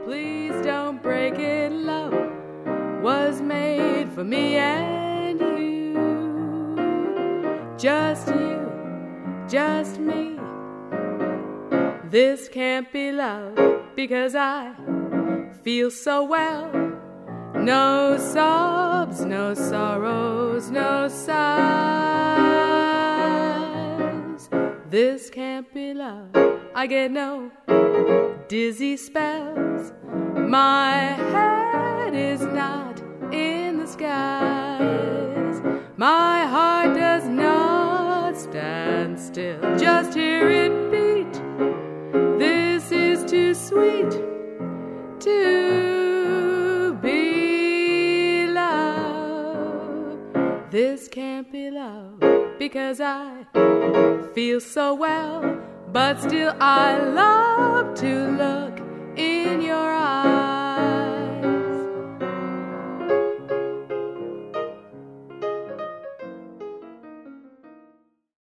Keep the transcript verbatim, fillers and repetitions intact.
Please don't break it, love was made for me and you. Just you, just me. This can't be love because I feel so well. No sobs, no sorrows, no sighs. This can't be love. I get no dizzy spells. My head is not in the skies. My heart does not stand still. Just hear it beat. This is too sweet to be love. This can't be love because I feel so well, but still I love to look in your eyes.